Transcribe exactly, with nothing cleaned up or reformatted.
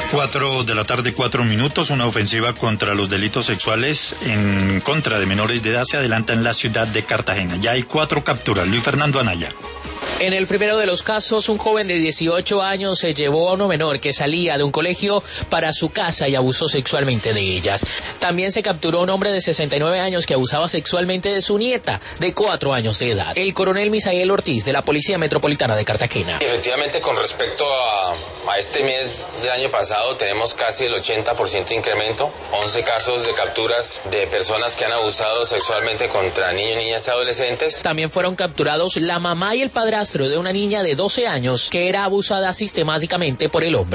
Cuatro de la tarde, cuatro minutos, una ofensiva contra los delitos sexuales en contra de menores de edad se adelanta en la ciudad de Cartagena. Ya hay cuatro capturas. Luis Fernando Anaya. En el primero de los casos, un joven de dieciocho años se llevó a una menor que salía de un colegio para su casa y abusó sexualmente de ellas. También se capturó un hombre de sesenta y nueve años que abusaba sexualmente de su nieta de cuatro años de edad. El coronel Misael Ortiz, de la Policía Metropolitana de Cartagena. Efectivamente, con respecto a, a este mes del año pasado, tenemos casi el ochenta por ciento de incremento. once casos de capturas de personas que han abusado sexualmente contra niños, niñas y adolescentes. También fueron capturados la mamá y el padrastro de una niña de doce años que era abusada sistemáticamente por el hombre.